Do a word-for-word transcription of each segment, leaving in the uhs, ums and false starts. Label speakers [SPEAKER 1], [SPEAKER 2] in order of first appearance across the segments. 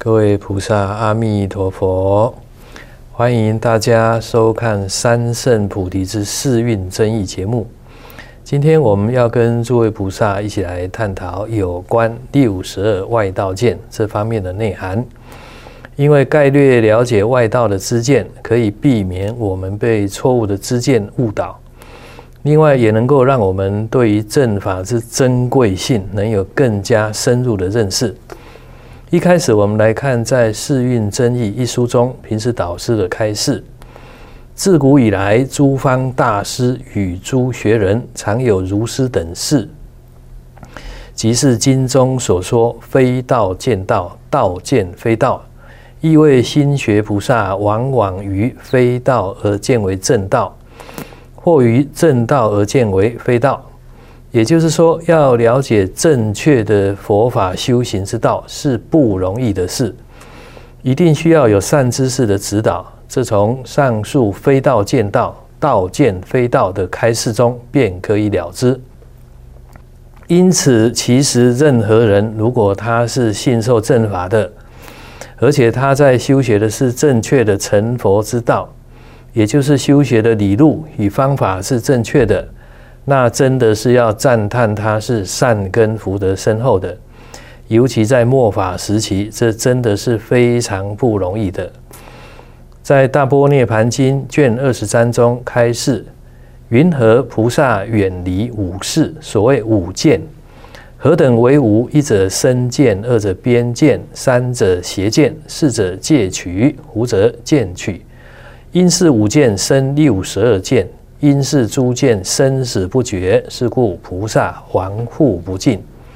[SPEAKER 1] 各位菩萨，阿弥陀佛！欢迎大家收看三圣菩提之四蕴争议节目。今天我们要跟诸位菩萨一起来探讨有关六十二外道见这方面的内涵。因为概略了解外道的知见，可以避免我们被错误的知见误导。另外，也能够让我们对于正法之珍贵性能有更加深入的认识。一开始，我们来看在《四蕴争议》一书中，平时导师的开示：自古以来，诸方大师与诸学人常有如是等事，即是经中所说非道见道，道见非道，意味心学菩萨往往于非道而见为正道，或于正道而见为非道。也就是说，要了解正确的佛法修行之道是不容易的事，一定需要有善知识的指导。这从上述非道见道，道见非道的开示中便可以了知。因此，其实任何人如果他是信受正法的，而且他在修学的是正确的成佛之道，也就是修学的理路与方法是正确的，那真的是要赞叹他是善根福德深厚的。尤其在末法时期，这真的是非常不容易的。在《大般涅盘经》卷二十三中开示，云何菩萨远离五事？所谓五见，何等为无？一者身见，二者边见，三者邪见，四者戒取，五者见取。因是五见生六十二见，因是诸见生死不绝，是故菩萨还护不尽。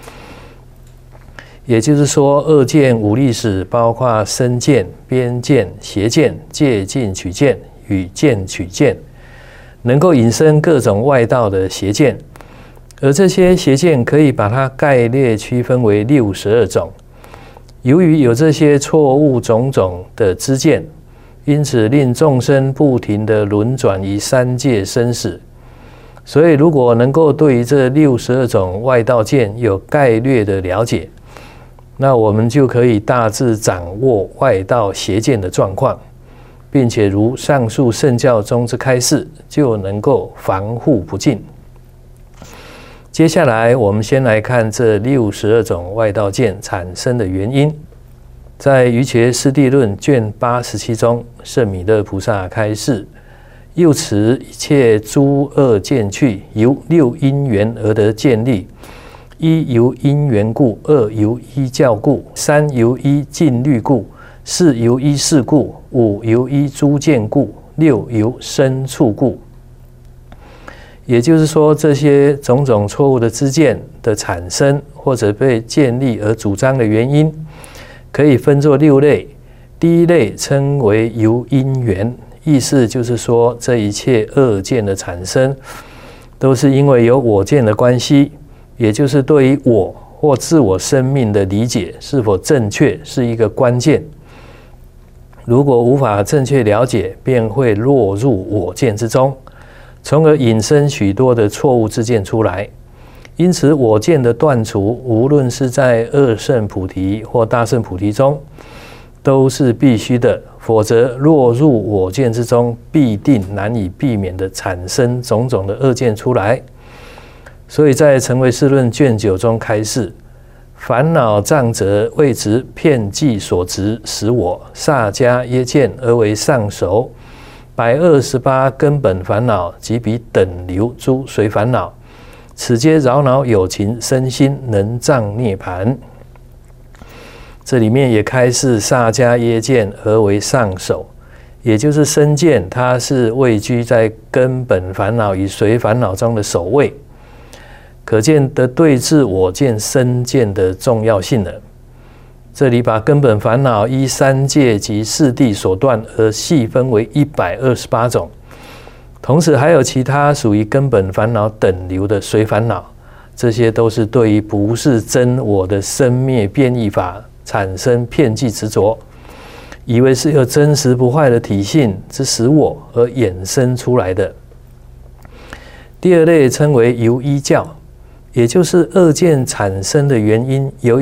[SPEAKER 1] 也就是说，二见五历史包括身见、边见、邪见、戒禁取见与见取见，能够引申各种外道的邪见。而这些邪见可以把它概略区分为六十二种。由于有这些错误种种的知见，因此令众生不停地轮转于三界生死。所以如果能够对于这六十二种外道见有概略的了解，那我们就可以大致掌握外道邪见的状况，并且如上述圣教中之开示，就能够防护不尽。接下来我们先来看这六十二种外道见产生的原因。在《瑜伽师地论》卷八十七中，圣弥勒菩萨开示：又此一切诸恶见趣，由六因缘而得建立。一由因缘故，二由依教故，三由依禁律故，四由依事故，五由依诸见故，六由身处故。也就是说，这些种种错误的知见的产生或者被建立而主张的原因，可以分作六类。第一类称为由因缘，意思就是说，这一切恶见的产生，都是因为有我见的关系，也就是对于我或自我生命的理解是否正确是一个关键。如果无法正确了解，便会落入我见之中，从而引申许多的错误知见出来。因此，我见的断除，无论是在二圣菩提或大圣菩提中，都是必须的，否则落入我见之中，必定难以避免的产生种种的恶见出来。所以在《成唯识论》卷九中开示：烦恼障者，谓之遍计所执，使我萨迦耶见而为上首。百二十八根本烦恼，即彼等流诸随烦恼，此皆扰恼有情身心，能障涅槃。这里面也开示萨迦耶见而为上首，也就是身见，它是位居在根本烦恼与随烦恼中的首位。可见得对治我见身见的重要性了。这里把根本烦恼依三界及四谛所断而细分为一百二十八种，同时还有其他属于根本烦恼等流的随烦恼，这些都是对于不是真我的生灭变异法产生遍计执着，以为是有真实不坏的体性之使我而衍生出来的。第二类称为由依教，也就是恶见产生的原因，由于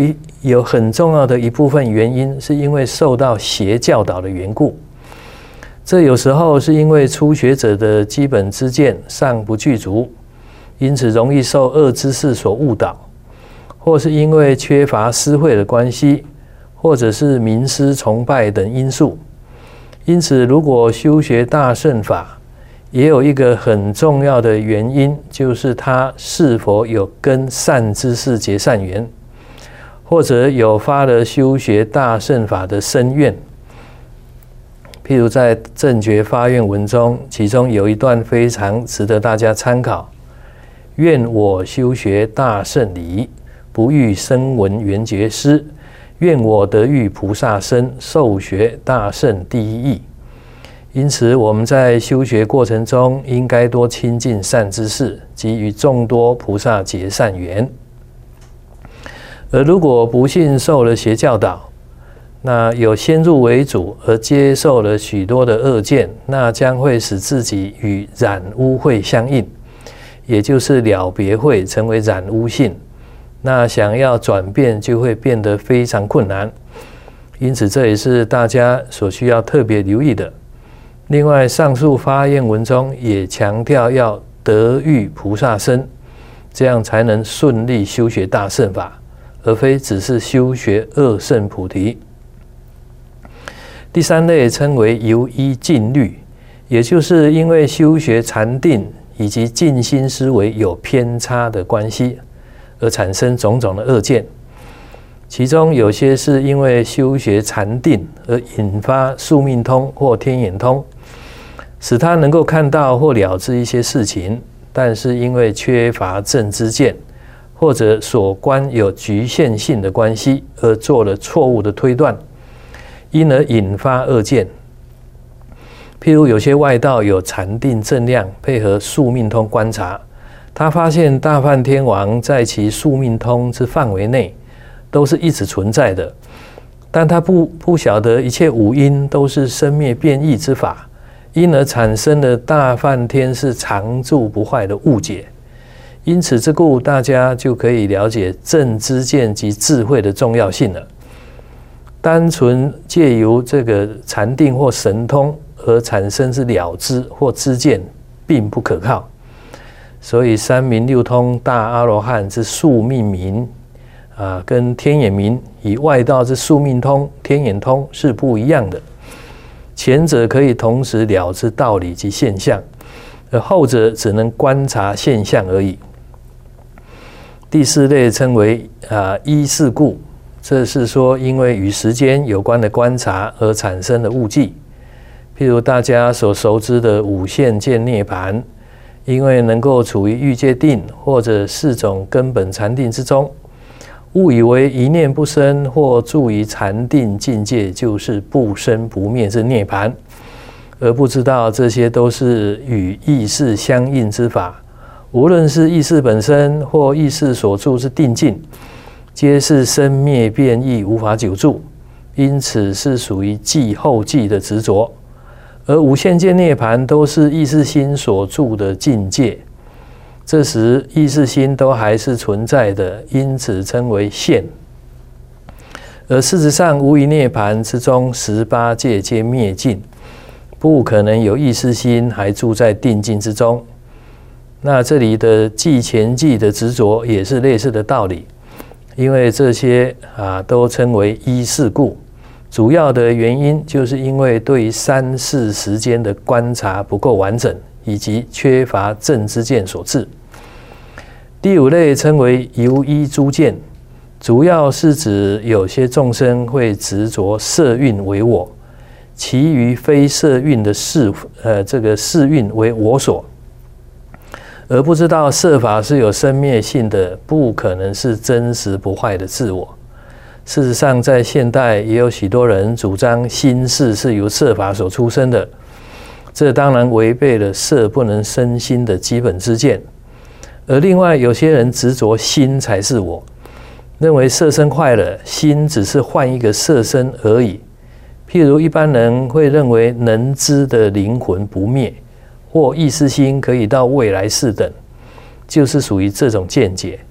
[SPEAKER 1] 有很重要的一部分原因是因为受到邪教导的缘故。这有时候是因为初学者的基本知见尚不具足，因此容易受恶知识所误导，或是因为缺乏私会的关系，或者是名师崇拜等因素。因此，如果修学大乘法，也有一个很重要的原因，就是他是否有跟善知识结善缘，或者有发了修学大乘法的深愿。譬如在正觉发愿文中，其中有一段非常值得大家参考：愿我修学大乘理，不欲声闻缘觉师；愿我得遇菩萨身，受学大乘第一义。因此，我们在修学过程中，应该多亲近善知识，及与众多菩萨结善缘。而如果不幸受了邪教导，那有先入为主而接受了许多的恶见，那将会使自己与染污会相应，也就是了别会成为染污性。那想要转变，就会变得非常困难。因此，这也是大家所需要特别留意的。另外，上述发愿文中也强调要得遇菩萨身，这样才能顺利修学大乘法，而非只是修学二乘菩提。第三类称为由依禁律，也就是因为修学禅定以及静心思维有偏差的关系，而产生种种的恶见。其中有些是因为修学禅定而引发宿命通或天眼通，使他能够看到或了知一些事情，但是因为缺乏正知见，或者所观有局限性的关系，而做了错误的推断，因而引发恶见。譬如有些外道有禅定正量，配合宿命通观察，他发现大梵天王在其宿命通之范围内都是一直存在的，但他不不晓得一切五阴都是生灭变异之法，因而产生了大梵天是常住不坏的误解。因此之故，大家就可以了解正知见及智慧的重要性了。单纯借由这个禅定或神通而产生之了知或知见，并不可靠。所以三明六通大阿罗汉之宿命明啊，跟天眼明以外道之宿命通、天眼通是不一样的。前者可以同时了知道理及现象，而后者只能观察现象而已。第四类称为啊依事故，这是说因为与时间有关的观察而产生的误记。譬如大家所熟知的五现见涅槃，因为能够处于欲界定或者四种根本禅定之中，误以为一念不生或住于禅定境界就是不生不灭之涅槃，而不知道这些都是与意识相应之法。无论是意识本身或意识所住之定境，皆是生灭变异，无法久住，因此是属于继后继的执着。而无限界涅槃都是意识心所住的境界，这时意识心都还是存在的，因此称为现。而事实上，无余涅槃之中，十八界皆灭尽，不可能有意识心还住在定境之中。那这里的继前继的执着也是类似的道理，因为这些啊都称为依事故。主要的原因就是因为对于三世时间的观察不够完整，以及缺乏正知见所致。第五类称为由依诸见，主要是指有些众生会执着色蕴为我，其余非色蕴的事呃这个事蕴为我所，而不知道色法是有生灭性的，不可能是真实不坏的自我。事实上，在现代也有许多人主张心事是由色法所出生的，这当然违背了色不能生心的基本知见。而另外有些人执着心才是我，认为色身坏了，心只是换一个色身而已。譬如一般人会认为能知的灵魂不灭，或意识心可以到未来世等，就是属于这种见解。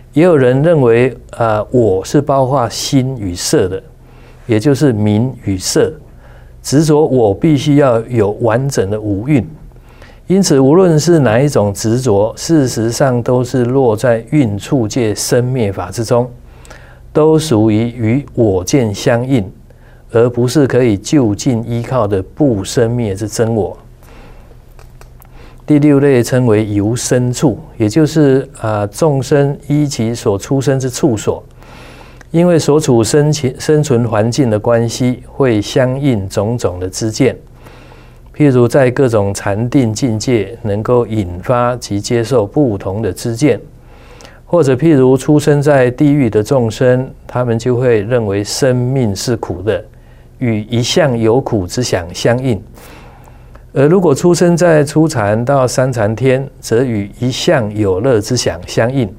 [SPEAKER 1] 也有人认为，啊，我是包括心与色的，也就是名与色。执着我必须要有完整的五蕴，因此无论是哪一种执着，事实上都是落在蕴处界生灭法之中，都属于与我见相应，而不是可以就近依靠的不生灭之真我。第六类称为由生处，也就是啊众生依其所出生之处所，因为所处生生存环境的关系，会相应种种的知见。譬如在各种禅定境界，能够引发及接受不同的知见；或者譬如出生在地狱的众生，他们就会认为生命是苦的，与一向有苦之想相应。而如果出生在初禅到三禅天，则与一向有乐之想相应。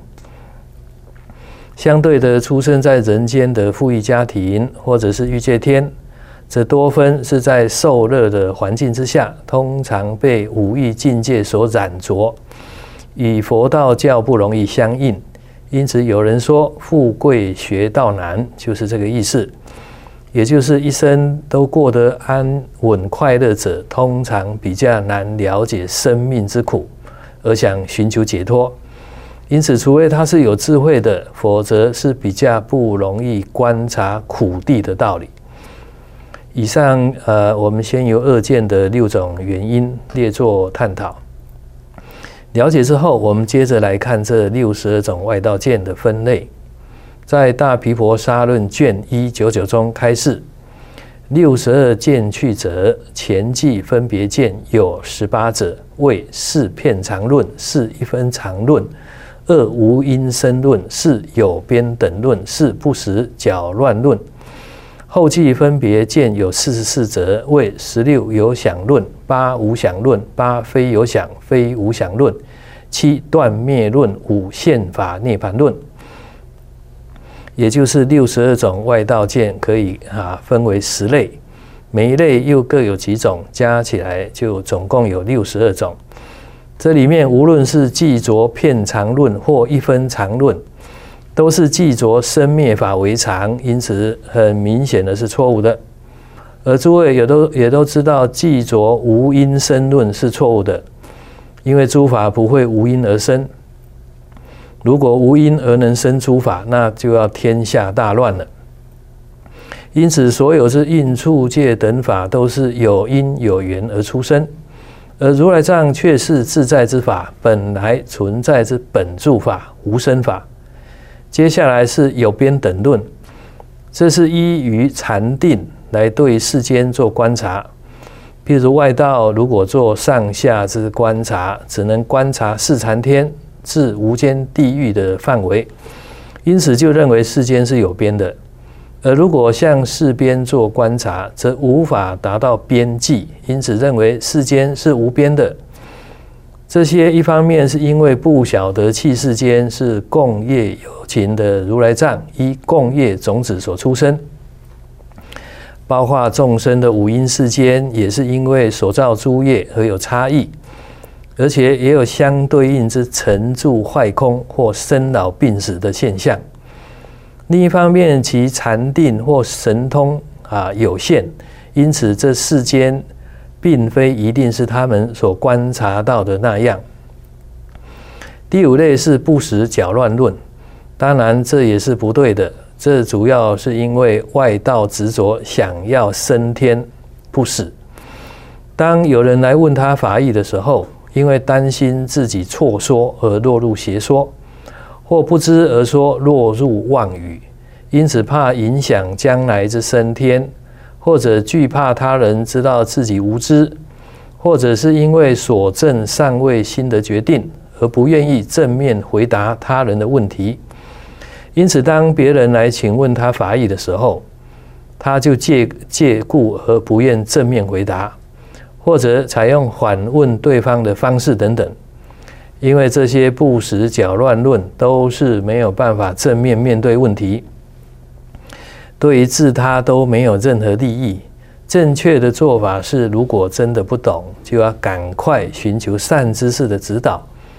[SPEAKER 1] 相对的，出生在人间的富裕家庭或者是欲界天，则多分是在受乐的环境之下，通常被五欲境界所染着，与佛道教不容易相应。因此有人说富贵学道难，就是这个意思。也就是一生都过得安稳快乐者，通常比较难了解生命之苦，而想寻求解脱。因此，除非他是有智慧的，否则是比较不容易观察苦谛的道理。以上，呃，我们先由恶见的六种原因列作探讨。了解之后，我们接着来看这六十二种外道见的分类。在大毗婆沙论卷一九九中开示，六十二见趣者，前记分别见有十八者，为四片常论、四一分常论、二无因生论、四有边等论、四不实搅乱论。后记分别见有四十四者，为十六有想论、八无想论、八非有想非无想论、七断灭论、五现法涅槃论。也就是六十二种外道见可以啊分为十类，每一类又各有几种，加起来就总共有六十二种。这里面无论是记着片常论或一分常论，都是记着生灭法为常，因此很明显的是错误的。而诸位也都也都知道，记着无因生论是错误的，因为诸法不会无因而生。如果无因而能生诸法，那就要天下大乱了。因此，所有之应处界等法都是有因有缘而出生，而如来藏却是自在之法，本来存在之本住法，无生法。接下来是有边等论，这是依于禅定来对世间做观察。譬如外道如果做上下之观察，只能观察四禅天至无间地狱的范围，因此就认为世间是有边的。而如果向世边做观察，则无法达到边际，因此认为世间是无边的。这些一方面是因为不晓得器世间是共业有情的如来藏依共业种子所出生，包括众生的五阴世间也是因为所造诸业而有差异，而且也有相对应之成住坏空或生老病死的现象。另一方面，其禅定或神通啊有限，因此这世间并非一定是他们所观察到的那样。第五类是不实搅乱论，当然这也是不对的，这主要是因为外道执着想要升天不死。当有人来问他法义的时候，因为担心自己错说而落入邪说，或不知而说落入妄语，因此怕影响将来之升天，或者惧怕他人知道自己无知，或者是因为所证尚未心得决定，而不愿意正面回答他人的问题。因此当别人来请问他法义的时候，他就借借故而不愿正面回答，或者采用反问对方的方式等等。因为这些不实搅乱论都是没有办法正面面对问题，对于自他都没有任何利益。正确的做法是，如果真的不懂，就要赶快寻求善知识的指导，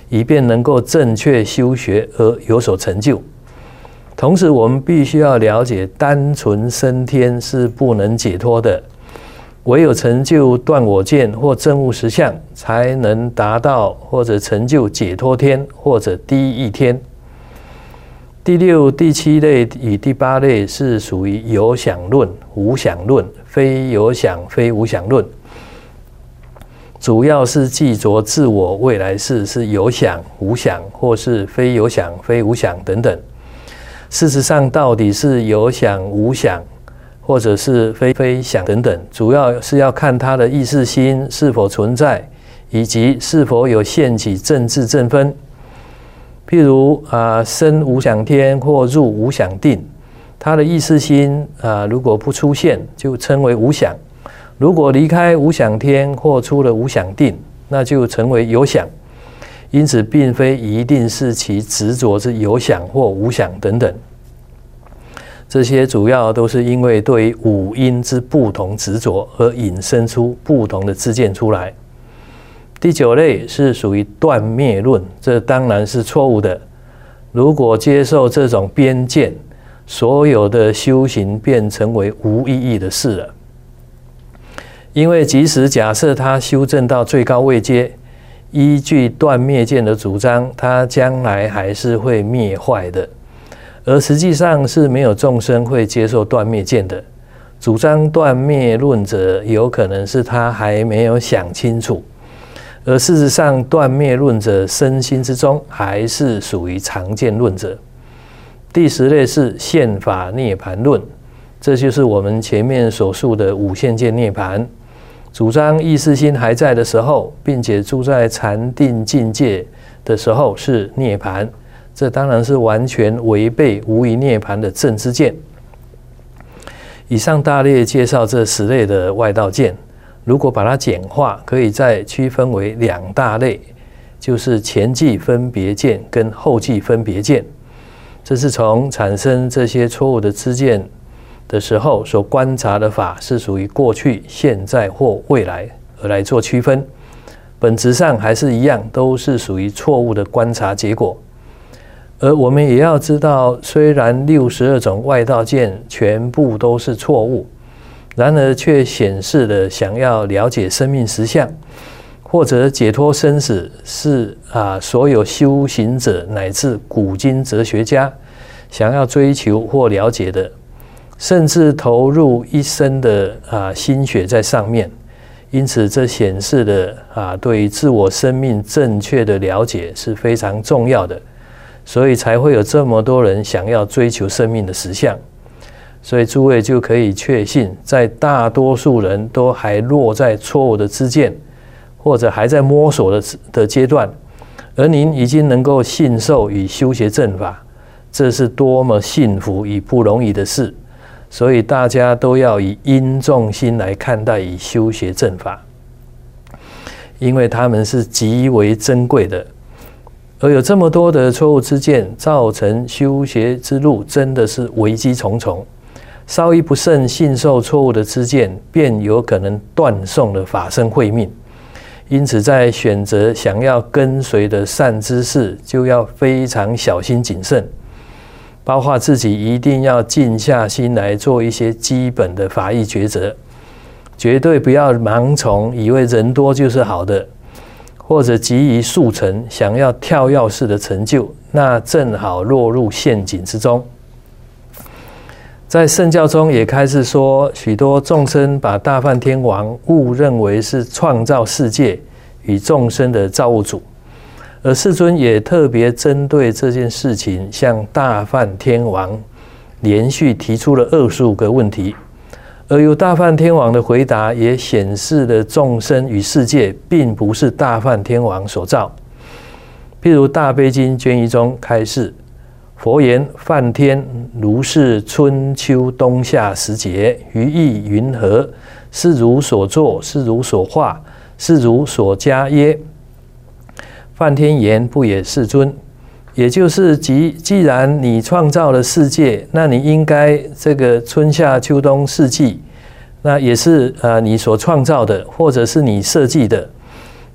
[SPEAKER 1] 以便能够正确修学而有所成就。同时，我们必须要了解，单纯升天是不能解脱的，唯有成就断我见或证悟实相，才能达到或者成就解脱天或者第一义天。第六、第七类与第八类是属于有想论、无想论、非有想、非无想论，主要是记着自我未来世是有想、无想，或是非有想、非无想等等。事实上，到底是有想、无想，或者是非非想等等，主要是要看他的意识心是否存在，以及是否有现起正智正分。譬如啊，生无想天或入无想定，他的意识心啊，如果不出现，就称为无想；如果离开无想天或出了无想定，那就成为有想。因此，并非一定是其执着是有想或无想等等。这些主要都是因为对于五阴之不同执着而引申出不同的知见出来。第九类是属于断灭论，这当然是错误的。如果接受这种边见，所有的修行便成为无意义的事了。因为即使假设他修正到最高位阶，依据断灭见的主张，他将来还是会灭坏的，而实际上是没有众生会接受断灭见的。主张断灭论者，有可能是他还没有想清楚，而事实上，断灭论者身心之中还是属于常见论者。第十类是现法涅槃论，这就是我们前面所述的无限界涅槃。主张意识心还在的时候，并且住在禅定境界的时候是涅槃，这当然是完全违背无疑涅槃的正知见。以上大略介绍这十类的外道见，如果把它简化，可以再区分为两大类，就是前际分别见跟后际分别见。这是从产生这些错误的知见的时候所观察的法是属于过去、现在或未来而来做区分，本质上还是一样，都是属于错误的观察结果。而我们也要知道，虽然六十二种外道见全部都是错误，然而却显示了想要了解生命实相或者解脱生死是啊，所有修行者乃至古今哲学家想要追求或了解的，甚至投入一生的啊心血在上面。因此，这显示了啊对于自我生命正确的了解是非常重要的，所以才会有这么多人想要追求生命的实相。所以诸位就可以确信，在大多数人都还落在错误的知见，或者还在摸索 的, 的阶段，而您已经能够信受与修学正法，这是多么幸福与不容易的事。所以大家都要以殷重心来看待与修学正法，因为他们是极为珍贵的。而有这么多的错误知见，造成修学之路真的是危机重重。稍一不慎信受错误的知见，便有可能断送了法身慧命。因此，在选择想要跟随的善知识，就要非常小心谨慎，包括自己一定要静下心来做一些基本的法义抉择，绝对不要盲从，以为人多就是好的，或者急于速成，想要跳跃式的成就，那正好落入陷阱之中。在圣教中也开始说，许多众生把大梵天王误认为是创造世界与众生的造物主，而世尊也特别针对这件事情，向大梵天王连续提出了二十五个问题，而由大梵天王的回答也显示了众生与世界并不是大梵天王所造。譬如大悲经卷一中开示，佛言：梵天如是春秋冬夏时节，于意云何？是如所作，是如所化，是如所加耶？梵天言：不也，世尊。也就是既既然你创造了世界，那你应该这个春夏秋冬四季，那也是呃你所创造的，或者是你设计的。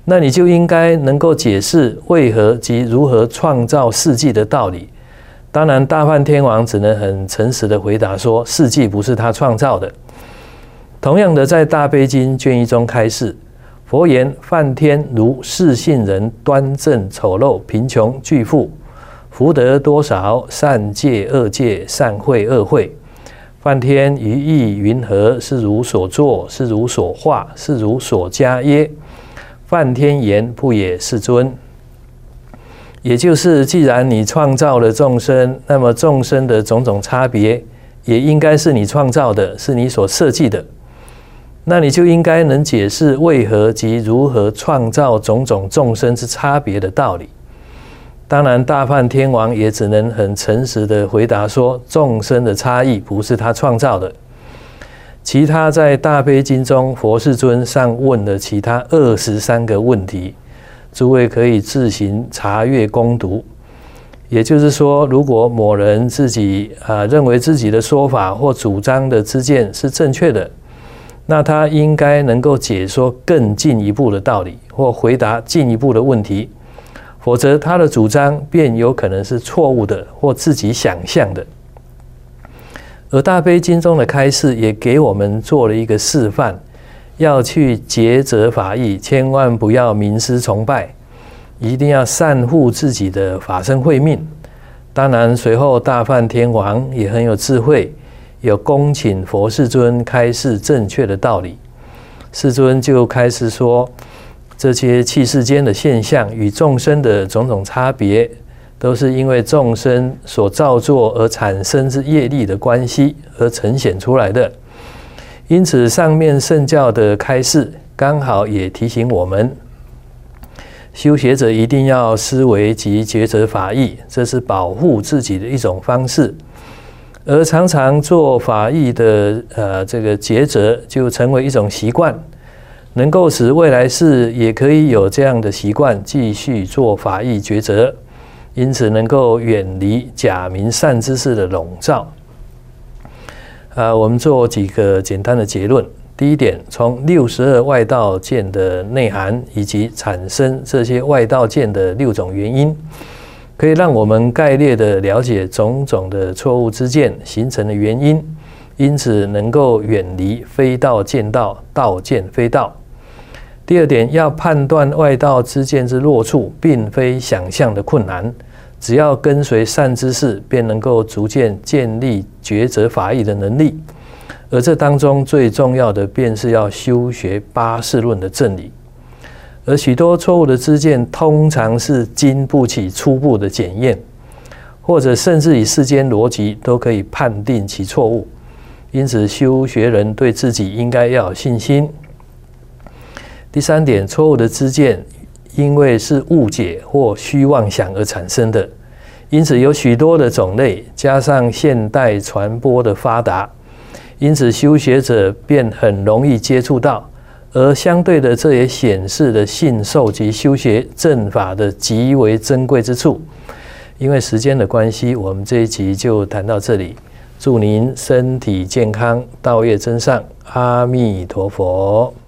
[SPEAKER 1] 那你就应该能够解释为何及如何创造四季的道理。当然，大梵天王只能很诚实的回答说，四季不是他创造的。同样的，在大悲经卷一中开示，佛言：梵天如世信人，端正丑陋，贫穷巨富，福德多少，善戒恶戒，善慧恶慧。梵天于意云何？是如所作，是如所化，是如所加耶？梵天言：不也，世尊。也就是，既然你创造了众生，那么众生的种种差别，也应该是你创造的，是你所设计的。那你就应该能解释为何及如何创造种种众生之差别的道理。当然，大梵天王也只能很诚实的回答说，众生的差异不是他创造的。其他在大悲经中，佛世尊尚问了其他二十三个问题，诸位可以自行查阅攻读。也就是说，如果某人自己啊认为自己的说法或主张的知见是正确的，那他应该能够解说更进一步的道理，或回答进一步的问题，否则他的主张便有可能是错误的或自己想象的。而大悲经中的开示也给我们做了一个示范，要去抉择法义，千万不要名师崇拜，一定要善护自己的法身慧命。当然，随后大梵天王也很有智慧，有恭请佛世尊开示正确的道理。世尊就开始说，这些器世间的现象与众生的种种差别，都是因为众生所造作而产生之业力的关系而呈现出来的。因此，上面圣教的开示刚好也提醒我们，修学者一定要思维及抉择法义，这是保护自己的一种方式。而常常做法义的呃这个抉择，就成为一种习惯，能够使未来世也可以有这样的习惯，继续做法义抉择，因此能够远离假名善知识的笼罩。啊，我们做几个简单的结论。第一点，从六十二外道见的内涵以及产生这些外道见的六种原因，可以让我们概略的了解种种的错误之见形成的原因，因此能够远离非道见道，道见非道。第二点，要判断外道之见之弱处，并非想象的困难，只要跟随善知识，便能够逐渐建立抉择法义的能力。而这当中最重要的，便是要修学八识论的正理。而许多错误的知见，通常是经不起初步的检验，或者甚至以世间逻辑都可以判定其错误。因此，修学人对自己应该要有信心。第三点，错误的知见，因为是误解或虚妄想而产生的，因此有许多的种类，加上现代传播的发达，因此修学者便很容易接触到。而相对的，这也显示了信受及修学正法的极为珍贵之处。因为时间的关系，我们这一集就谈到这里。祝您身体健康，道业增上，阿弥陀佛。